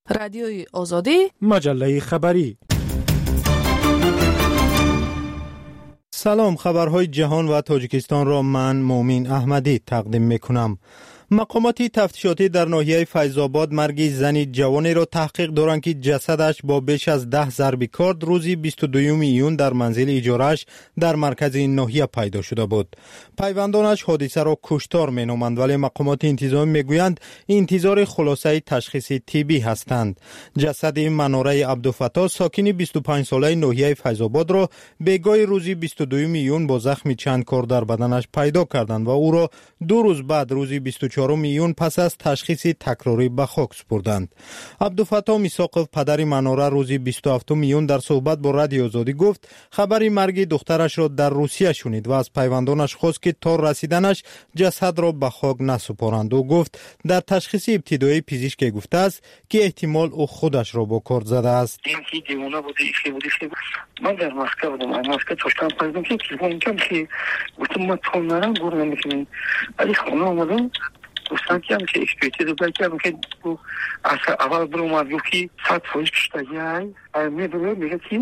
رادیوی آزادی، مجله خبری. سلام، خبرهای جهان و تاجیکستان را من مومین احمدی تقدیم میکنم. مقامات تفتیشاتی در ناحیه فیض‌آباد مرگ زنی جوانی را تحقیق دارند که جسدش با بیش از 10 ضرب کارد روزی 22 ایون در منزل اجاره‌اش در مرکز این ناحیه پیدا شده بود. پیوندانش حادثه را کشتار مینامند، ولی مقامات انتظامی میگویند انتظار خلاصه تشخیص طبی هستند. جسد مناره عبدالفتاح ساکن 25 ساله ناحیه فیض‌آباد را بیگاه روزی 22 ایون با زخم چند کار در بدنش پیدا کردند و او را 2 روز بعد روزی 24 ایون پس از تشخیص تکراری به خاک سپردند. عبدالفتاح میساقov پدر مناره روزی 27 ایون در صحبت با رادیو آزادی گفت خبر مرگ دخترش را در روسیه شنید و از پیوندانش خواست که تا رسیدنش جسد را به خاک نسپارند. او گفت در تشخیص ابتدایی پزشک گفته است که احتمال او خودش را با کارد زده است. من در مسکو بودم، مسکو توشتم پایدم که تلفن که گفتم ما تو نرم گور نمیکنیم، ولی خونه آمدم گفتم که اکسپرتی رو بگم که اول برو ما گفت که 100 فوش کشتگی های میگه که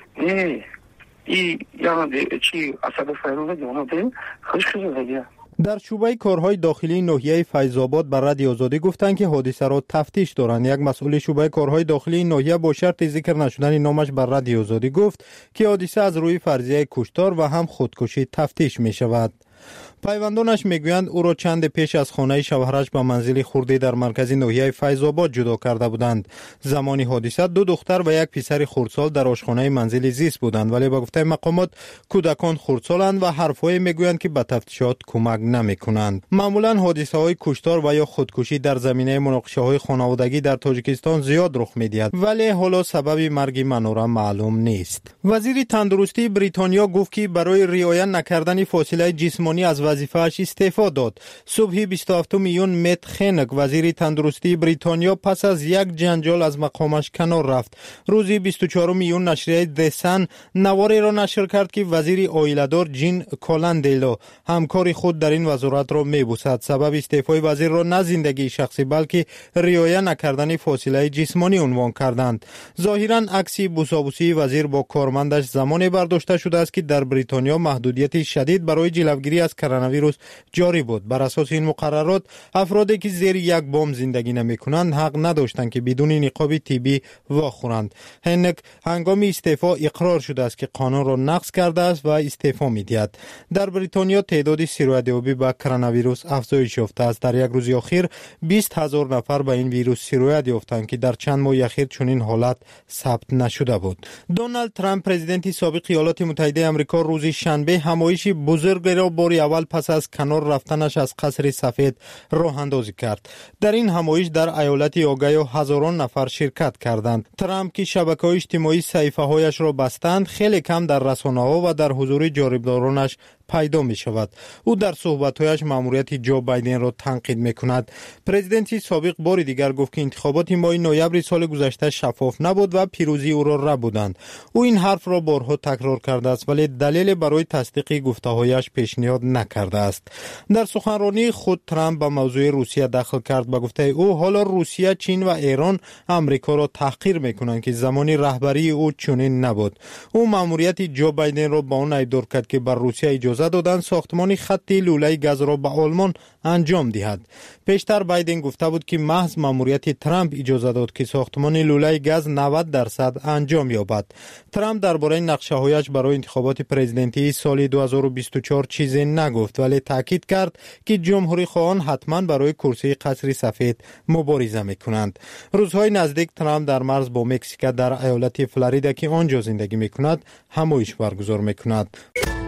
نه این یعنی چی اصلا فیروزه دیوانه دیم خوش دیگه. در شعبه کارهای داخلی ناحیه فیض‌آباد بر رادیو آزادی گفتند که حادثه را تفتیش دارند. یک مسئول شعبه کارهای داخلی ناحیه با شرط ذکر نشدن نامش بر رادیو آزادی گفت که حادثه از روی فرضیه کشتار و هم خودکشی تفتیش می شود. پیوندانش میگویند او را چند پیش از خانه شوهرش به منزل خردی در مرکز ناحیه فیض‌آباد جدا کرده بودند. زمان حادثه 2 دختر و 1 پسر خردسال در آشخانه منزل زیست بودند، ولی با گفته مقامات کودکان خردسالند و حرفهای میگویند که به تفتیشات کمک نمیکنند. معمولا حادثه های کشتار و یا خودکشی در زمینه مناقشه های خانوادگی در تاجیکستان زیاد رخ میدهد، ولی حالا سبب مرگ منوره معلوم نیست. وزیر تندرستی بریتانیا گفت که برای رعایت نکردن فاصله جسمانی از وظیفه‌اش استعفا داد. صبح 27 ایون مت خنگ وزیر تندرستی بریتانیا پس از یک جنجال از مقامش کنار رفت. روزی 24 ایون نشریه د سن نواری را نشر کرد که وزیر عائله‌دار جین کولندیلو همکار خود در این وزارت را می‌بوسد. سبب استعفای وزیر را نه زندگی شخصی بلکه رعایت نکردن فاصله جسمانی عنوان کردند. ظاهراً عکس بوسابوسی وزیر با کارمندش زمانی برداشته شده است که در بریتانیا محدودیت شدید برای جلوگیری از کرونا ویروس جاری بود. بر اساس این مقررات افرادی که زیر یک بام زندگی نمی‌کنند حق نداشتند که بدون نقاب طبی واخورند. هنگ هنگام استعفا اقرار شده است که قانون را نقض کرده است و استعفا می‌دهد. در بریتانیا تعداد سیرویابی به کرونا ویروس افزایش یافته است. در یک روز اخیر 20,000 نفر به این ویروس سیرویت یافتند که در چند ماه اخیر چنین حالت ثبت نشده بود. دونالد ترامپ پرزیدنت سابق ایالات متحده آمریکا روز شنبه همایش بزرگ را بار اول پس از کنار رفتنش از قصر سفید راه اندازی کرد. در این همایش در ایالت اوهایو هزاران نفر شرکت کردند. ترامپ که شبکه‌های اجتماعی صفحه‌هایش را بستند خیلی کم در رسانه‌ها و در حضور جانبدارانش پیدا می شود. او در صحبت‌هایش ماموریت جو بایدن را تنقید می کند. پرزیدنت سابق بار دیگر گفت که انتخابات ماه نوامبر سال گذشته شفاف نبود و پیروزی او را ربودند. او این حرف را بارها تکرار کرده است ولی دلیل برای تصدیق گفته‌هایش پیشنهاد نکرده است. در سخنرانی خود ترامپ به موضوع روسیه دخل کرد و گفته او حالا روسیه، چین و ایران آمریکا را تحقیر می کنند که زمانی رهبری او چنین نبود. او ماموریت جو بایدن را با آن ادعا کرد که بر روسیه اجازه دادن ساختمان خط لوله گاز را به آلمان انجام دهد. پیشتر بایدن گفته بود که محض ماموریت ترامپ اجازه داد که ساختمان لوله گاز 90% انجام یابد. ترامپ درباره نقشه‌هایش برای انتخابات پرزیدنتی سال 2024 چیزی نگفت ولی تاکید کرد که جمهوری خواهان حتما برای کرسی قصر سفید مبارزه میکنند. روزهای نزدیک ترامپ در مرز با مکزیک در ایالت فلوریدا که آنجا زندگی میکند همایش برگزار میکند.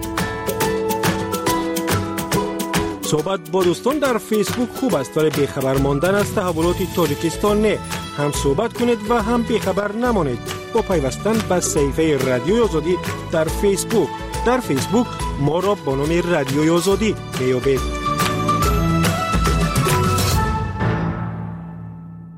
صحبت با دوستان در فیسبوک خوب است ولی بیخبر ماندن از تحولات تاجیکستان نه. هم صحبت کنید و هم بیخبر نمانید با پیوستن به صفحه رادیوی آزادی در فیسبوک. در فیسبوک ما را با نام رادیوی آزادی میابید.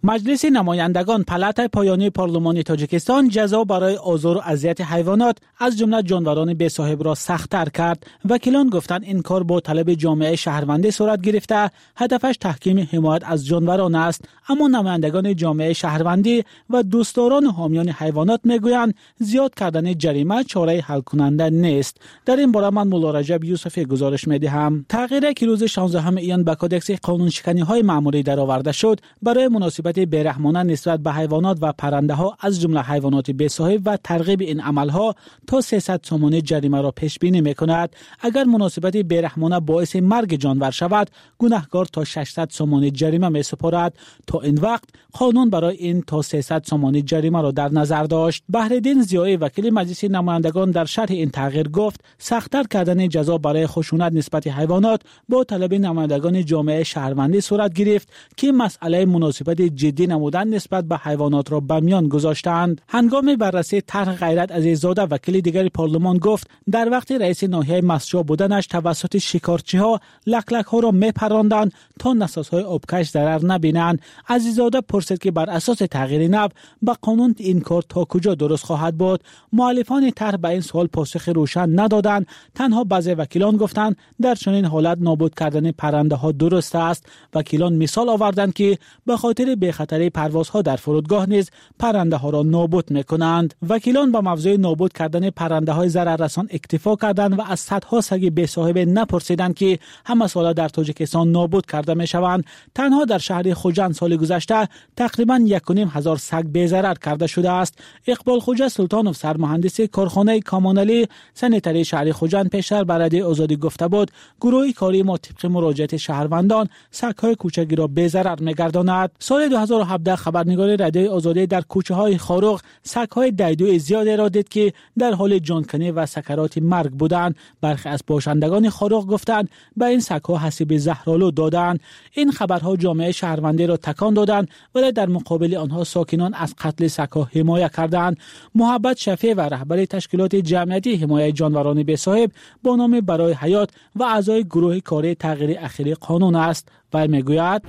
مجلس نمایندگان پلات پایانی پارلمان تاجیکستان جزا برای آزار و اذیت حیوانات از جمله جانوران بی‌صاحب را سخت‌تر کرد. وکیلان گفتند این کار با طلب جامعه شهروندی صورت گرفته، هدفش تحکیم حمایت از جانوران است. اما نمایندگان جامعه شهروندی و دوستداران و حامیان حیوانات میگویند زیاد کردن جریمه چاره حل کننده نیست. در این باره من مولا رجب یوسفی گزارش می‌دهم. تغییری که روز 16 ایان به کدکس قانون شکنی‌های معمولی درآورده شد برای مناسبت بی‌رحمانه نسبت به حیوانات و پرنده‌ها از جمله حیوانات بی‌صاحب و ترغیب این عمل‌ها تا 300 سومانی جریمه را پیش بینی می‌کند. اگر مناسبت بی‌رحمانه باعث مرگ جانور شود، گناهکار تا 600 سومانی جریمه می‌سپارد. تا این وقت قانون برای این تا 300 سومانی جریمه را در نظر داشت. بهرالدین ضیایی وکیل مجلس نمایندگان در شرح این تغییر گفت سخت‌تر کردن جزا برای خشونت نسبت حیوانات با طلب نمایندگان جامعه شهروندی صورت گرفت که مسئله مناسبت جدی نمودن نسبت به حیوانات را به میان گذاشتند. هنگام بررسی طرح غیرت عزیززاده وکیل دیگر پارلمان گفت در وقت رئیس ناحیه مسجع بودنش توسط شکارچی‌ها لک‌لک‌ها را میپراندند تا نسازهای آبکش ضرر نبینند. عزیززاده پرسید که بر اساس تغییر نو به قانون این کار تا کجا درست خواهد بود. مؤلفان طرح به این سوال پاسخ روشن ندادند. تنها بعضی وکیلان گفتند در چنین حالت نابود کردن پرنده ها درست است. وکیلان مثال آوردند که به خاطر بی‌خطری پروازها در فرودگاه نیز پرنده ها را نابود میکنند. وکیلان به موضوع نابود کردن پرنده های ضرررسان اکتفا کردند و از صدها سگ بی‌صاحب نپرسیدند که همه ساله در تاجیکستان نابود کرده میشوند. تنها در شهر خوجند سال گذشته تقریبا 1,500 سگ بی‌ضرر کرده شده است. اقبال خوجه سلطانوف سرمهندس کارخانه کامانلی سنیتری شهر خوجند پیشتر بر رادیو آزادی گفته بود گروه کاری ما طبق مراجعه شهروندان سگ‌های کوچکی را بی‌ضرر می‌گرداند. سال 2017 خبرنگار رادیو آزادی در کوچه‌های خاروق سگ‌های دیدوی زیادی را دید که در حال جانکنی و سکرات مرگ بودند. برخی از باشندگان خاروق گفتند به این سگ‌ها حسیب زهرآلود دادند. این خبرها جامعه شهروندی را تکان دادند ولی در مقابل آنها ساکنان از قتل سگ‌ها حمایت کردند. محبت شفیع و رهبر تشکیلات جمعیتی حمایت جانوران بی‌صاحب با نام برای حیات و اعضای گروه کاری تغییر اخیری قانون است و میگوید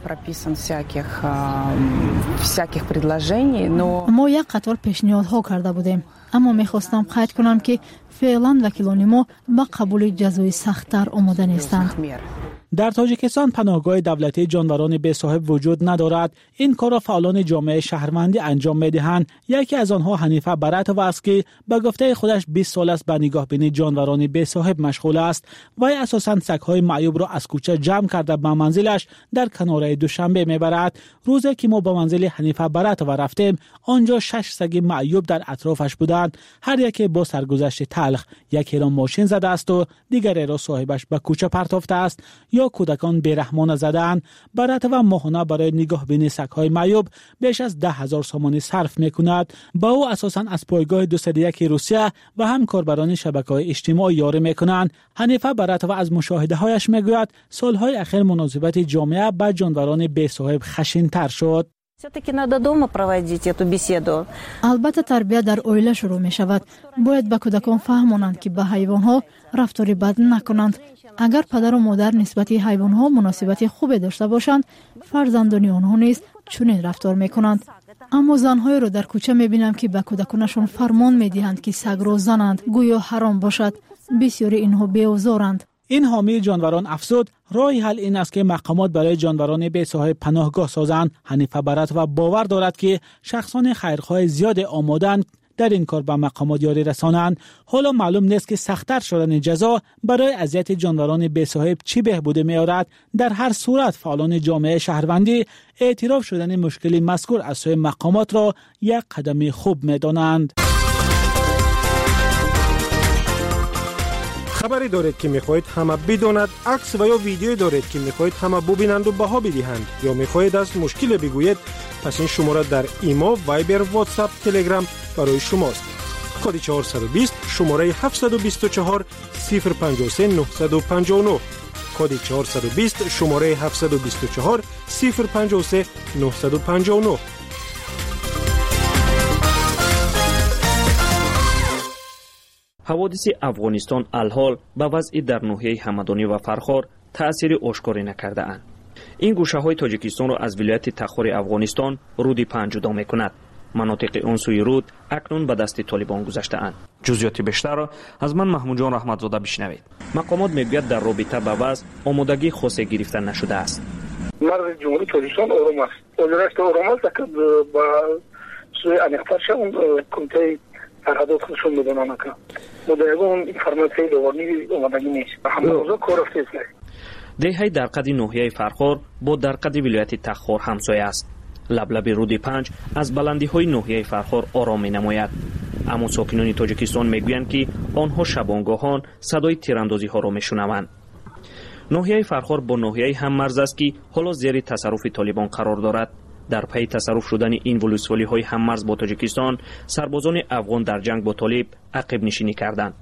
ما یک قطار پیشنهادها کرده بودیم، اما میخواستم قید کنم که فعلا وکیلان ما به قبول جزای سخت‌تر آماده نیستند. در تاجیکستان پناهگاه دولتی جانوران بی‌صاحب وجود ندارد. این کار را فعالان جامعه شهروندی انجام می‌دهند. یکی از آنها حنیفه براتوف است که به گفته خودش 20 سال است به نگاهبینی جانوران بی‌صاحب مشغول است. وی اساساً سگ‌های معیوب را از کوچه جمع کرده به منزلش در کناره دوشنبه میبرد. روزی که ما به منزل حنیفه براتوف رفتیم، آنجا 6 سگ معیوب در اطرافش بودند. هر یکی با سرگذشت تلخ. یکی را ماشین زده است و دیگری را صاحبش به کوچه پرتافته است یا کودکان بی‌رحمانه زدند. براتوف ماهانه برای نگاهبینی سگ‌های معیوب بیش از 10,000 سومانی صرف می‌کند. با او اساساً از پایگاه 201 روسیه و هم کاربران شبکه‌های اجتماعی یاری می‌کنند. حنیفه براتوف از مشاهده‌هایش می‌گوید سال‌های اخیر مناسبت جامعه با جانوران بی‌صاحب خشن‌تر شد. البته تربیت در اویله شروع می شود. باید به کودکان فهمانند که به حیوانها رفتاری بد نکنند. اگر پدر و مادر نسبت حیوانها مناسبت خوبی داشته باشند، فرزندان آنها نیز چنین رفتار می کنند. اما زنهای را در کوچه می بینم که به کودکانشان فرمان می دهند که سگ را زنند، گویا حرام باشد. بسیاری اینها بی‌آزارند. این حامی جانوران افزود راه حل این است که مقامات برای جانوران بی‌صاحب پناهگاه سازند. حنیفه براتوف باور دارد که شخصان خیرخواه زیاد آمادند در این کار به مقامات یاری رسانند. حالا معلوم نیست که سخت‌تر شدن جزا برای اذیت جانوران بی‌صاحب چی بهبود می‌آورد. در هر صورت فعالان جامعه شهروندی اعتراف شدن مشکل مذکور از سوی مقامات را یک قدم خوب می‌دانند. خبری دارید که میخواهید همه بداند، عکس و یا ویدیویی دارید که میخواهید همه ببینند و بها بدهند، یا میخواهید از مشکل بگویید، پس این شماره در ایما، وایبر، واتساپ، تلگرام برای شماست. کد 420 شماره 724 053 959. کد 420 شماره 724 053 959. حوادث افغانستان الحال به وضع در ناحیه همدانی و فرخار تأثیر آشکاری نکرده اند. این گوشه‌های تاجیکستان را از ولایت تخار افغانستان رود 5 جدا می‌کند. مناطق اون سوی رود اکنون به دست طالبان گذشته‌اند. جزئیات بیشتر را از من محمود جان رحمتزاده بشنوید. مقامات میگویند در رابطه با وضع آمادگی خاصی گرفته نشده است. مرز جمهوری تاجیکستان آرام است. وزارت آرام است که با سوی انیقترش اون کمیته سرحدات خودشون میدونن که مدعیگاه اون انفرماسیون دوانی آمادگی نیست. همه روزا کار رفته است. دههای درقد ناحیه فرخار با درقد ولایت تخار همسایه است. لب رود 5 از بلندی‌های ناحیه فرخار آرام می‌نماید. اما ساکنان تاجیکستان میگویند که آنها شبانگاهان صدای تیراندازی‌ها را میشنوند. ناحیه فرخار با ناحیه هم مرز است که حالا زیر تصرف طالبان قرار دارد. در پی تصرف شدن این ولسوالی‌های هم مرز با تاجیکستان، سربازان افغان در جنگ با طالب عقب نشینی کردند.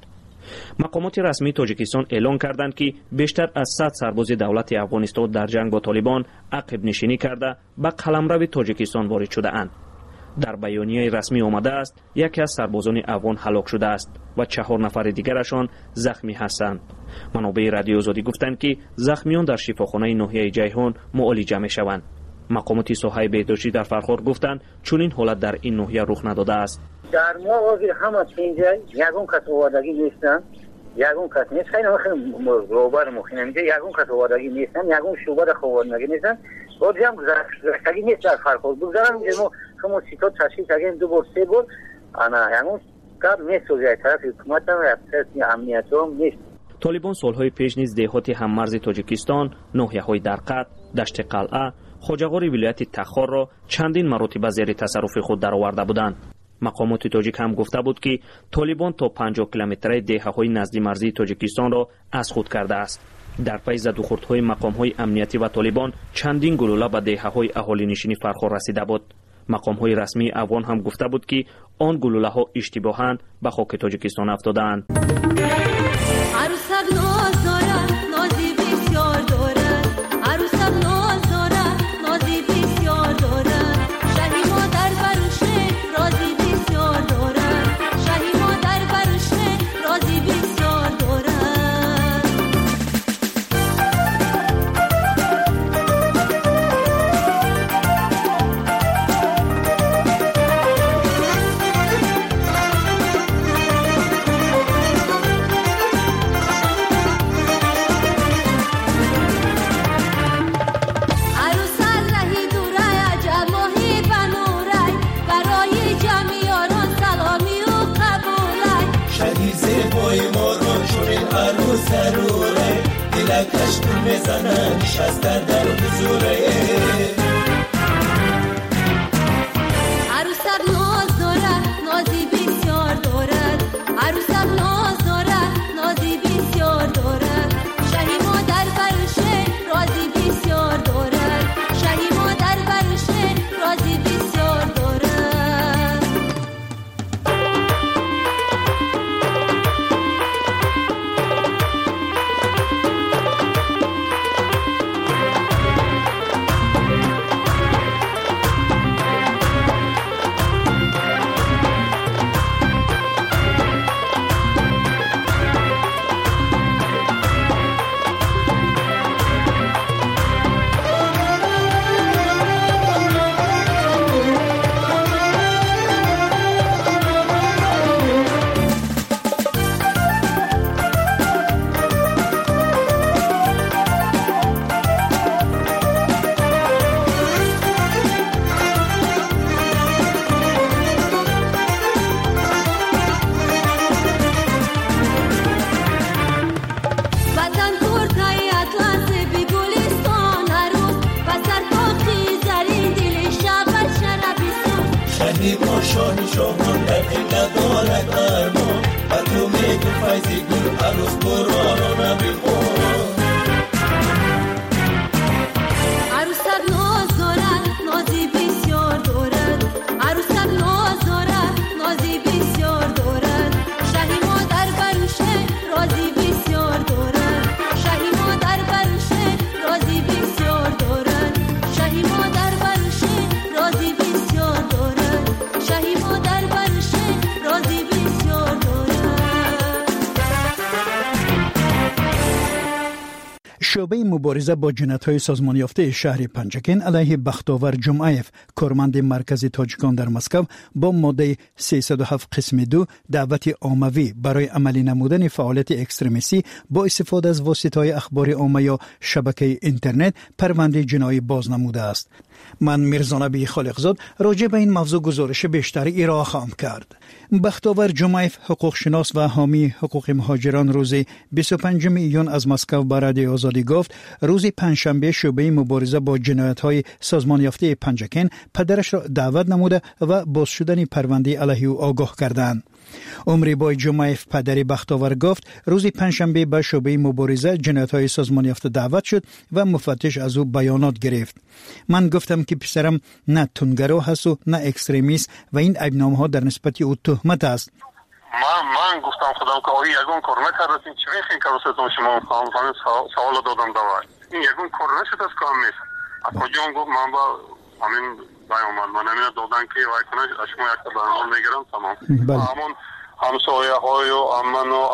مقامات رسمی تاجیکستان اعلام کردند که بیشتر از 100 سرباز دولت افغانستان در جنگ با طالبان عقب نشینی کرده به قلمرو تاجیکستان وارد شده اند. در بیانیه رسمی آمده است یکی از سربازان افغان هلاک شده است و 4 نفر دیگرشان زخمی هستند. منابع رادیو آزادی گفتند که زخمیان در شفاخانه ناحیه جیهان معالجه می‌شوند. مقامات ساحه بهداشتی در فرخار گفتند چون این حالت در این ناحیه رخ نداده است. در مواقع همه چینجای یگون کس آوادگی نیستن، یگون کس نیست. خیلی روبر مخینه میگه یگون کس آوادگی نیستن، یگون شعبه در خوادنگی نیستن. بازی هم گذشتگی نیست در فرخار. بگذارم که شما سیتا تشکیل کردیم 2 بار 3 بار انا یگون کار نیست و طرف حکومت هم رفته امنیت هم نیست. طالبان سالهای پیش نیز دهات هممرز تاجیکستان، ناحیه‌های درقد، دشت قلعه، خواجه‌غار ولایت تخار را چندین مراتب زیر تصرف خود درآورده بودند. مقامات تاجیک هم گفته بود که طالبان تا 50 کیلومتری دهه‌های نزدیک مرزی تاجیکستان را از خود کرده است. در پی زد و خوردهای مقام‌های امنیتی و طالبان چندین گلوله به دهه‌های اهالی نشینی فرخار رسیده بود. مقام‌های رسمی افغان هم گفته بود که آن گلوله‌ها اشتباهاً به خاک تاجیکستان افتادند. شعبه مبارزه با جنایت‌های سازمان یافته شهر پنجکین علیه بختاور جمعیف کارمند مرکز تاجیکان در مسکو با ماده 307 قسم 2 دعوت عمومی برای عملی نمودن فعالیت اکستریمیستی با استفاده از واسطه‌های اخبار عامه یا شبکه اینترنت پرونده جنایی باز نموده است. من میرزا نبی خالقزاد راجع به این موضوع گزارش بیشتری ارائه خواهم کرد. بختاور جمعیف حقوق شناس و حامی حقوق مهاجران روز 25 ایون از مسکو به رادیو آزادی گفت روز پنجشنبه شعبه مبارزه با جنایت‌های سازمان یافته پنجکین پدرش را دعوت نموده و باز شدن پرونده علیه او آگاه کردند. عمری بای جمعیف پدری بختاور گفت روز پنجشنبه به شعبه مبارزه جنایت‌های سازمان یافته دعوت شد و مفتش از او بیانات گرفت. من گفتم که پسرم نه تندگرا هست و نه اکستریمیست و این عیب‌نامه‌ها در نسبت او تهمت است. من گفتم خودم که آیا یگون کار نکردین چی میخین که واسهتون شما خواهم سوال دادم دوای این یگون کار نشد از کام نیست از کجا هم گفت من با همین بیامال من همین دادن که وای کنه شما یک تا بیامال میگیرم تمام همون همسایه های و امن و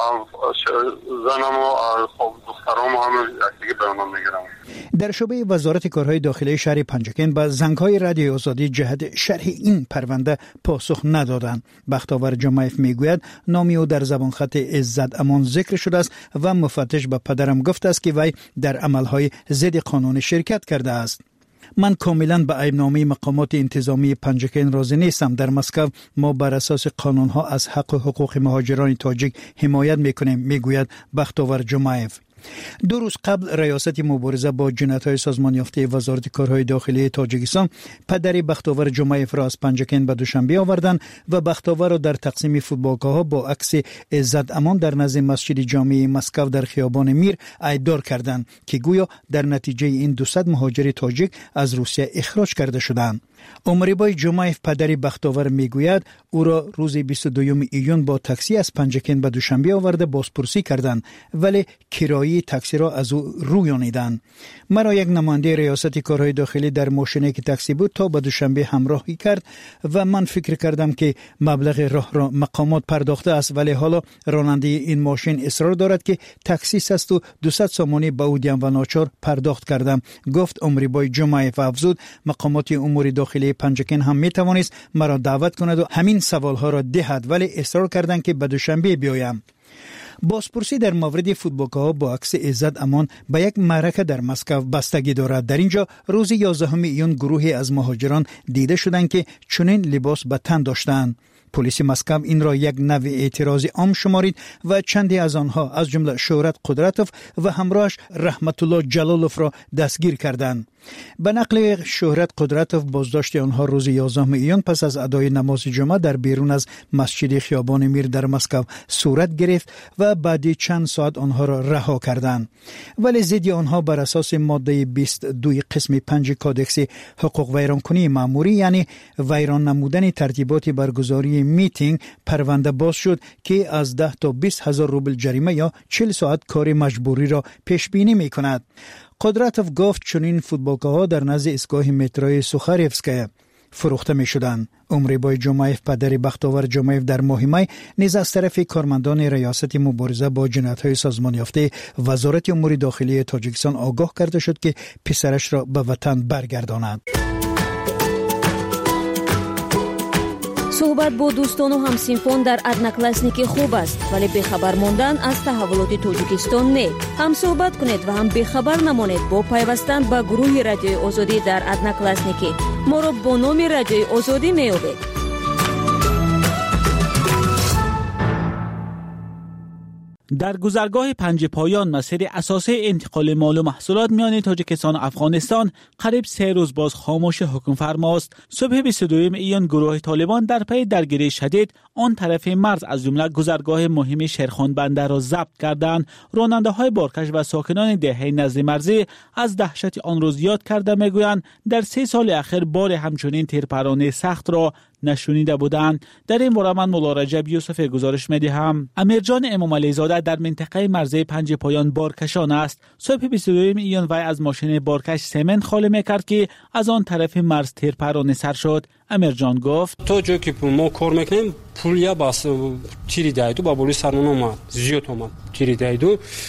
زنم و دخترام همه یکی بیامال میگیرم. در شعبه وزارت کارهای داخلی شهر پنجکین به زنگ‌های رادیو آزادی جهت شرح این پرونده پاسخ ندادند. بختاور جمعیف میگوید نامی او در زبان خط عزت امان ذکر شده است و مفتش به پدرم گفته است که وی در عملهای ضد قانون شرکت کرده است. من کاملا به عیب‌نامه مقامات انتظامی پنجکین راضی نیستم. در مسکو ما بر اساس قانون‌ها از حق و حقوق مهاجران تاجیک حمایت میکنیم، میگوید بختاور جمعیف. 2 روز قبل ریاست مبارزه با جنایت‌های سازمان یافته وزارت کارهای داخلی تاجیکستان پدر بختاور جمعیف را از پنجکین به دوشنبه آوردند و بختاور را در تقسیم فوتبالگاه‌ها با عکس عزت امان در نزد مسجد جامع مسکو در خیابان میر عیددار کردند که گویا در نتیجه این 200 مهاجر تاجیک از روسیه اخراج کرده شدند. عمریبای جمعیف پدری بختاور میگوید او را روز 22 ایون با تاکسی از پنجکین به دوشنبه آورده بازپرسی کردند ولی کرایه تاکسی را از او رویانیدند. مرا یک نماینده ریاست کارهای داخلی در ماشینی که تاکسی بود تا به دوشنبه همراهی کرد و من فکر کردم که مبلغ راه را مقامات پرداخته است ولی حالا راننده این ماشین اصرار دارد که تاکسی است و 200 سومانی به او دیم و ناچار پرداخت کردم، گفت عمریبای جمعیف. افزود مقامات امور داخلی پنجکین هم می توانست مرا دعوت کند و همین سوالها را دهد ولی اصرار کردند که به دوشنبه بیایم. بازپرسی در مورد فوتبالگاه‌ها با عکس عزت امان به یک معرکه در مسکو بستگی دارد. در اینجا روز 11 ایون گروهی از مهاجران دیده شدند که چنین لباس به تن داشتند. پلیس مسکو این را یک نوع اعتراض عام شمارید و چندی از آنها از جمله شهرت قدرتوف و همراهش رحمت الله جلالوف را دستگیر کردند. به نقل شهرت قدرتوف بازداشت آنها روز 11 ایون پس از ادای نماز جمعه در بیرون از مسجد خیابان میر در مسکو صورت گرفت و بعد چند ساعت آنها را رها کردند. ولی ضد آنها بر اساس ماده 22 قسم 5 کودکس حقوق ویرانکنی مأموری یعنی ویران نمودن ترتیبات برگزاری میتینگ پرونده باز شد که از 10 تا 20 هزار روبل جریمه یا 40 ساعت کار مجبوری را پیش بینی می کند. قدرتوف گفت چنین فوتبالگاه‌ها در نزد ایستگاه متروی سوخاریفسکای فروخته می شدند. عمریبای جمعیف پدر بختاور جمعیف در ماه می نیز از طرف کارمندان ریاست مبارزه با جنایت‌های سازمان یافته وزارت امور داخلی تاجیکستان آگاه کرده شد که پسرش را به وطن برگرداند. صحبت با دوستان و همسینفون در ادناکلاسنیکی خوب است ولی بخبر ماندن از تحولات تاجیکستان نه. هم صحبت کنید و هم بخبر نمانید با پیوستن به گروه رادیوی آزادی در ادناکلاسنیکی. ما را با نام رادیوی آزادی میابید. در گذرگاه پنج پایان مسیر اساسی انتقال مال و محصولات میان تاجیکستان و افغانستان قریب 3 روز باز خاموش حکم فرماست. صبح 22 ایون گروه طالبان در پی درگیری شدید آن طرف مرز از جمله گذرگاه مهم شیرخان بندر را ضبط کردند. راننده‌های بارکش و ساکنان دهه نزد مرزی از دهشت آن روز یاد کرده میگویند در 3 سال اخیر بار همچنین تیرپرانی سخت را نشونیده بودند. در این باره من مولا رجب یوسف گزارش میدهم. امیرجان امام علی زاده در منطقه مرزی پنج پایان بارکشان است. صبح 22 ایون وی از ماشین بارکش سمنت خالی میکرد که از آن طرف مرز تیرپرانی سر شد. امیرجان گفت تو جو که ما کار میکنیم پولیا باس تیری دایدو با بولی سرمون اومد زیاد اومد تیری دایدو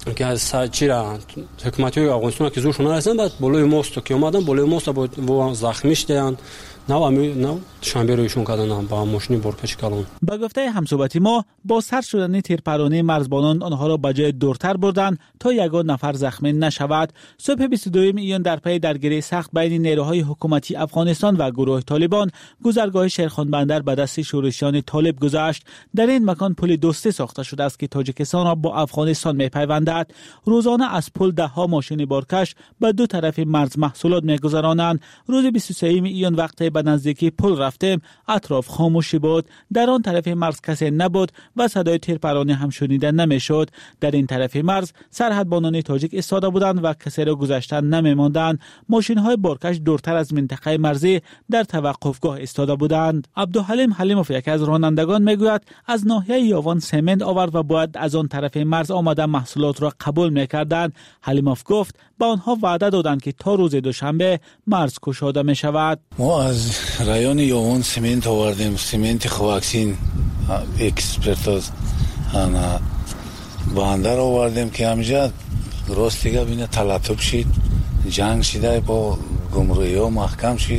که از چیرا حکومتی افغانستان که زورشون نرسیدن بعد بالای ماست که اومدن بالای ماست با زخمی شدن نه شنبه رویشون کردن با ماشین برکش کردن. با گفته همصحبتی ما با سر شدن تیرپرانی مرزبانان آنها را به جای دورتر بردند تا یگان نفر زخمی نشود. صبح 22 ایون در پی درگیری سخت بین نیروهای حکومتی افغانستان و گروه طالبان گذرگاه شیرخان بندر به دست شورشیان طالب گذشت. در این مکان پل دوستی ساخته شده است که تاجیکستان را با افغانستان می‌پیوندد. روزانه از پل ده ها ماشین بارکش به دو طرف مرز محصولات می‌گذرانند. روز 23 ایون وقتی به نزدیکی پل رفتیم اطراف خاموشی بود. در آن طرف مرز کسی نبود و صدای تیرپرانی هم شنیده نمیشد. در این طرف مرز سرحدبانان تاجیک ایستاده بودند و کسی را گذشتن نمی‌ماندند. ماشین‌های بارکش دورتر از منطقه مرزی در توقفگاه ایستاده بودند. عبدالحلیم حلیموف یکی از رانندگان میگوید از ناحیه یاوان سمنت آورد و باید از آن طرف مرز آمده محصولات را قبول می‌کردند. حلیموف گفت با آنها وعده دادند که تا روز دوشنبه مرز گشاده می‌شود. ما از رایون یاوان سمنت آوردیم، سمنت خواکسین اکسپرتاز بندر آوردیم که همجا راست دیگه بینه تلطف شید، جنگ شده با گمرکی ها محکم شید،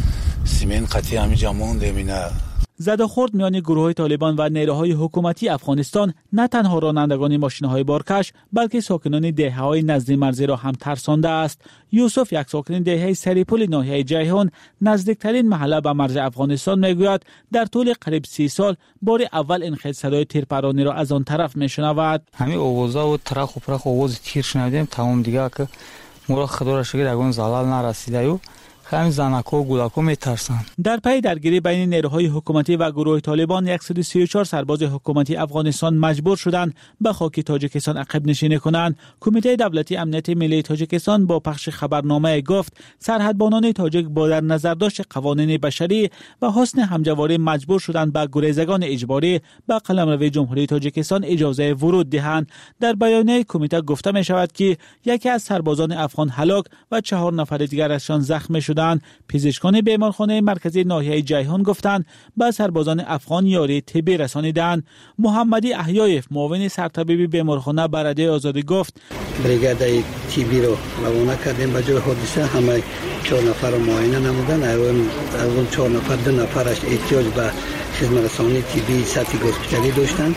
سمنت قطعی همجا موندیم. اینه زد و خورد میان گروه طالبان و نیروهای حکومتی افغانستان نه تنها رانندگان ماشین‌های بارکش بلکه ساکنان دهه‌های نزدیک مرزی را هم ترسانده است. یوسف یک ساکن دهه سریپل ناحیه جیهان نزدیکترین محله به مرز افغانستان میگوید در طول قریب 30 سال بار اول این خیلی صدای تیرپرانی را از آن طرف میشنود. همین آوازا و ترخ و پرخ آواز تیر شنیدیم تمام دیگه که ما خدا را شکر اگون زلال نرسیده و خیلی زنکو و گولکو میترسن. در پی درگیری بین نیروهای حکومتی و گروه طالبان 134 سرباز حکومتی افغانستان مجبور شدند به خاک تاجیکستان عقب نشینی کنند. کمیته دولتی امنیت ملی تاجیکستان با پخش خبرنامه گفت سرحدبانان تاجیک با در نظر داشت قوانین بشری و حسن همجواری مجبور شدند به گریزگان اجباری به قلمرو جمهوری تاجیکستان اجازه ورود دهند. در بیانیه کمیته گفته می شود که یکی از سربازان افغان هلاک و 4 نفر دیگر ازشان زخمی شدند. پزشکان بیمارخانه مرکزی ناحیه جیهان گفتند به سربازان افغان یاری طبی رسانیدند. محمدی احیایف معاون سرطبیب بیمارخانه به رادیو آزادی گفت بریگاد طبی رو روانه کردیم به جای حادثه. همه 4 نفر رو معاینه نمودن. از اون 4 نفر 2 نفرش احتیاج به خدمت رسانی طبی سطحی هسپیتالی داشتند.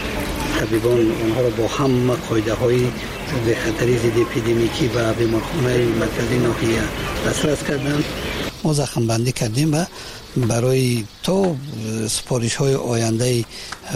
طبیبان اونها رو با هم قاعده های به خطری ضد اپیدمیکی و بیمارخانه مرکزی ناحیه دسترس کردند. ما زخم بندی کردیم و برای تو سپارش های آینده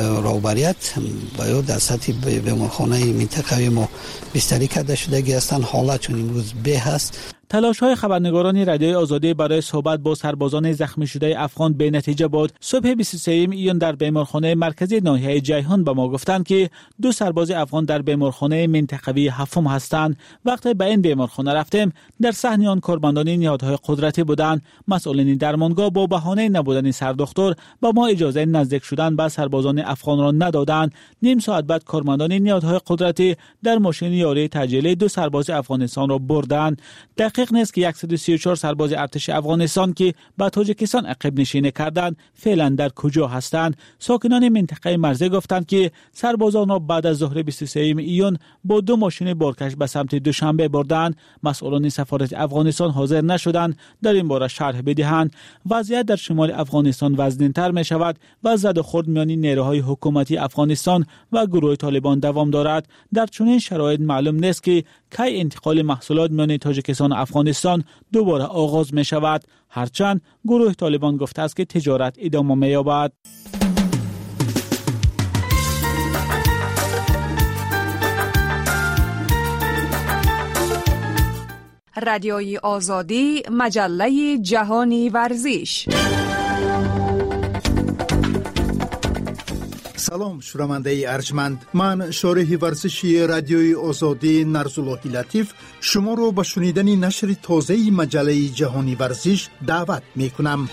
راهبریت باید در سطح بیمارخانه منطقوی ما بستری کرده شدگی هستند. حالت چون امروز به هست. تلاش‌های خبرنگاران رادیو آزادی برای صحبت با سربازان زخمی شده افغان به نتیجه بود. صبح 23 ایون در بیمارخانه مرکزی ناحیه جیهان به ما گفتند که 2 سرباز افغان در بیمارخانه منطقوی هفتم هستند. وقتی به این بیمارخانه رفتیم در صحن آن کارمندان نهادهای قدرتی بودند. مسئولین درمانگاه با بهانه نبودن سردکتر با ما اجازه نزدیک شدن به سربازان افغان را ندادند. نیم ساعت بعد کارمندان نهادهای قدرتی در ماشین یاری تجلیل 2 سرباز افغانستان را بردند. دقیق نیست که 134 سرباز ارتش افغانستان که به تاجیکستان عقب نشینی کردند فعلا در کجا هستند. ساکنان منطقه مرزی گفتند که سربازان را بعد از ظهر 23 ایون با 2 ماشین بارکش به سمت دوشنبه بردند. مسئولان سفارت افغانستان حاضر نشدند در این باره شرح بدهند. وضعیت در شمال افغانستان وزن‌تر می شود و زد و خورد میان نیروهای حکومتی افغانستان و گروه طالبان دوام دارد. در چنین شرایط معلوم نیست که کی انتقال محصولات میان تاجیکستان و افغانستان دوباره آغاز می شود. هرچند گروه طالبان گفته است که تجارت ادامه می یابد. رادیوی آزادی، مجله جهانی ورزش. سلام شنونده ارجمند، من شارح ورزشی رادیوی آزادی نرزالله لطیف شما رو به شنیدن نشر تازه مجله جهانی ورزش دعوت می کنم.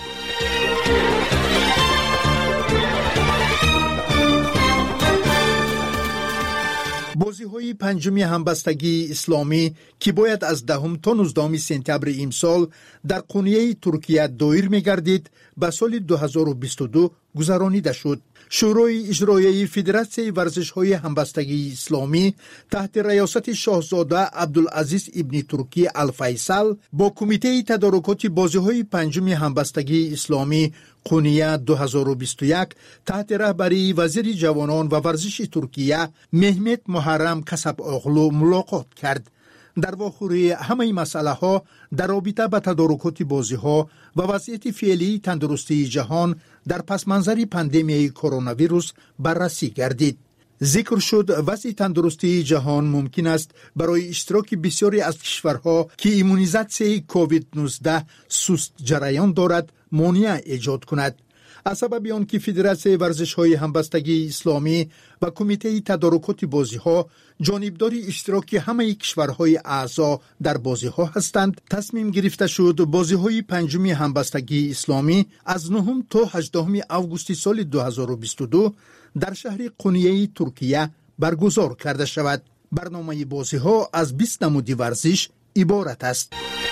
بازی‌های پنجم همبستگی اسلامی که باید از 10 تا 19 سپتامبر امسال در قونیه ترکیه دایر می‌گردید به سال 2022 گذرانیده شد. شورای اجرایی فدراسیون ورزش‌های همبستگی اسلامی تحت ریاست شاهزاده عبدالعزیز ابن ترکی الفیصل با کمیته تدارکات بازی‌های پنجم همبستگی اسلامی قونیه 2021 تحت رهبری وزیر جوانان و ورزش ترکیه مهمت محرم کسب اغلو ملاقات کرد. در واخوری همه مسئله ها در رابطه با تدارکات بازی ها و وضعیت فعلی تندرستی جهان در پس منظر پاندمی کرونا ویروس بررسی گردید. ذکر شد وضع تندرستی جهان ممکن است برای اشتراک بسیاری از کشورها که ایمونیزاسیون کووید 19 سست جریان دارد مانع ایجاد کند. از سبب آن که فدراسیون ورزش‌های همبستگی اسلامی و کمیته تدارکات بازی‌ها جانبداری اشتراک همه کشورهای اعضا در بازی‌ها هستند، تصمیم گرفته شد بازی‌های پنجم همبستگی اسلامی از 9 تا 18 آگوست سال 2022 در شهر قونیه ترکیه برگزار کرده شود. برنامه بازی‌ها از 20 نمود ورزش عبارت است.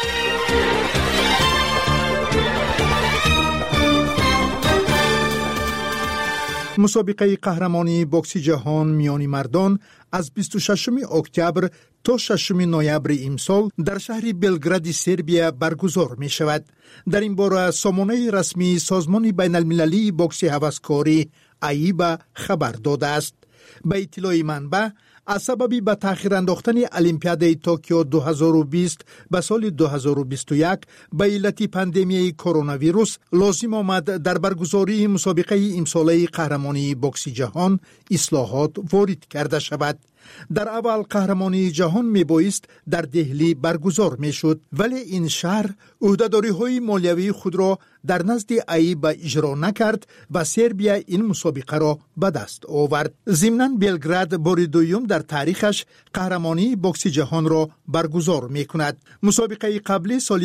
مسابقه قهرمانی بوکس جهان میان مردان از 26 اکتبر تا 6 نوامبر امسال در شهر بلگراد سربیا برگزار می شود. در این باره سامانه رسمی سازمان بین المللی بوکس هوسکاری ایبا خبر داده است. به اطلاع منبع از سبب به تأخیر انداختن المپیاد توکیو 2020 به سال 2021 به علت پاندمی کرونا ویروس لازم آمد در برگزاری مسابقه امساله قهرمانی بوکس جهان اصلاحات وارد کرده شود. در اول قهرمانی جهان می بایست در دهلی برگزار می شد، ولی این شهر عهده‌داری های مالیوی خود را در نزد ایبا اجرا نکرد و سربیا این مسابقه را به دست آورد. ضمناً بلگراد بار دوم در تاریخش قهرمانی بوکس جهان را برگزار می کند. مسابقه قبلی سال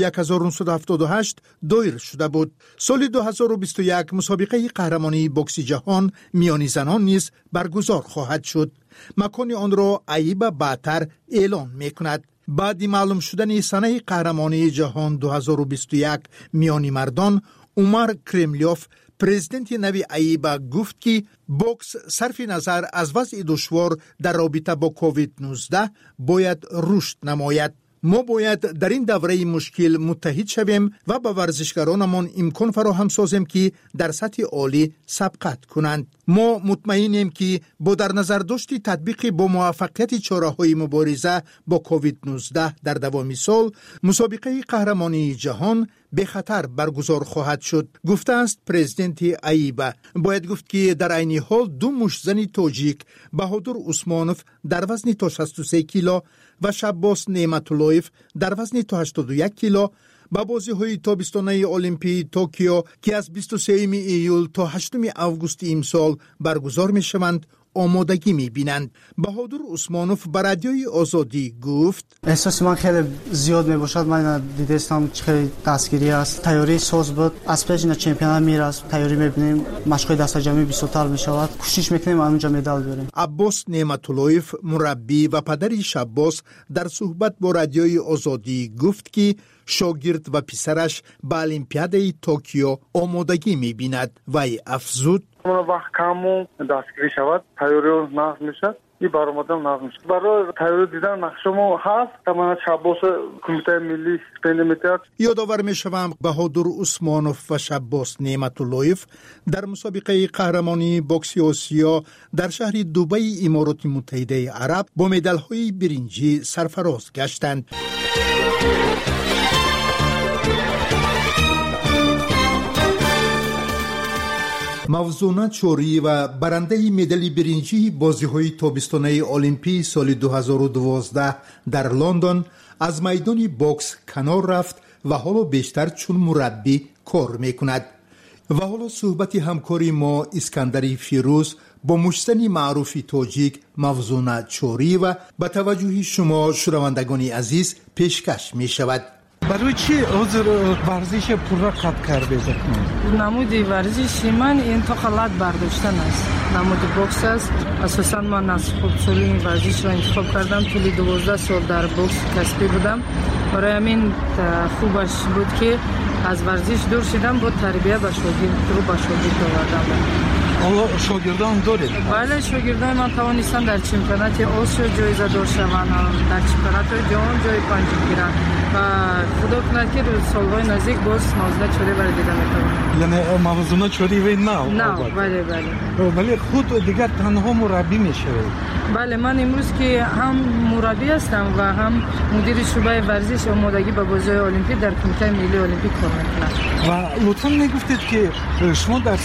1978 دایر شده بود. سال 2021 مسابقه قهرمانی بوکس جهان میان زنان نیز برگزار خواهد شد. مکان آن را ایبا بعدتر اعلان می کند. بعد معلوم شدن سنه قهرمانی جهان 2021 میان مردان، عمر کرملیوف پرزیدنت نوی ایبا گفت که بوکس صرف نظر از وضع دشوار در رابطه با کووید 19 باید رشد نماید. ما باید در این دوره مشکل متحد شویم و به ورزشکارانمان امکان فراهم سازیم که در سطح عالی سبقت کنند. ما مطمئنیم که با در نظر داشت تطبیق با موفقیت چاره‌های مبارزه با کووید 19 در دوام سال، مسابقه قهرمانی جهان به خطر برگزار خواهد شد، گفته است پرزیدنت ایبا. باید گفت که در عین حال دو مشتزن تاجیک بهادر عثمانوف در وزن تا 63 کیلو و شباس نعمت‌اللهیف در وزن تا 81 کیلو با بازی‌های تابستانه المپی توکیو که از 23 ایول تا 8 آگوست امسال برگزار می‌شوند آمادگی می‌بینند. بهادر عثمانوف به رادیوی آزادی گفت: احساس من خیلی زیاد می‌باشد. من دیدم خیلی دستگیری است. تیاری ساز بود. از پیش چمپیونات میراست. تیاری می‌بینیم. مشق دست جمعی بیشتر می‌شود. کوشش می‌کنیم اونجا مدال بیاریم. عباس نعمت‌اللهیف مربی و پدر شباس در صحبت با رادیوی آزادی گفت که شاگرد و پسرش به المپیاد توکیو آمادگی می‌بیند. وی افزود: وقت کمو دستگیری شود، تیاری نقض میشد، این برآمدم نقض میشد. برای تیاری دیدن نقشمو هست که من شباس کمیته ملی پندمیتر. یادآور میشوم بهادر عثمانوف و شباس نعمت‌اللهیف در مسابقه قهرمانی بوکس آسیا در شهر دبی امارات متحده عرب با مدال‌های برنجی سرفراز گشتند. موزونه چوری و برنده مدال برنجی بازی‌های تابستانه المپی سال 2012 در لندن از میدان بوکس کنار رفت و حالا بیشتر چون مربی کار میکند. و حالا صحبت همکاری ما اسکندر فیروز با مشتنی معروف تاجیک موزونه چوری و به توجه شما شنوندگان عزیز پیشکش می شود. برای چی حضور ورزش پورا قطع کردید؟ نمود ورزشی من انتقالات برداشتن است. نمود بوکس است. اساسا من از خودسالی این ورزش را انتخاب کردم. طول 12 سال در بوکس کسبی بودم. برای همین خوبش بود که از ورزش دور شدم، با تربیت و شاگرد آوردم. حالا شاگردان دارید؟ بله، شاگردان من توانستم در چمپیونات آسیا جایزه دار شوند، در چمپیونات جهان جای پنجم گیرند و خدا کند که سالهای نزدیک باز موازنه چوری برای دیدن میتوانم. یعنی موازنه چوری و نه؟ بله. ولی خود دیگر تنها مربی میشوید؟ بله، من امروز که هم مربی هستم و هم مدیر شعبه ورزش آمادگی به بازی المپیک در کمیته ملی المپیک کار میکنم. و لطفا میگفتید که شما در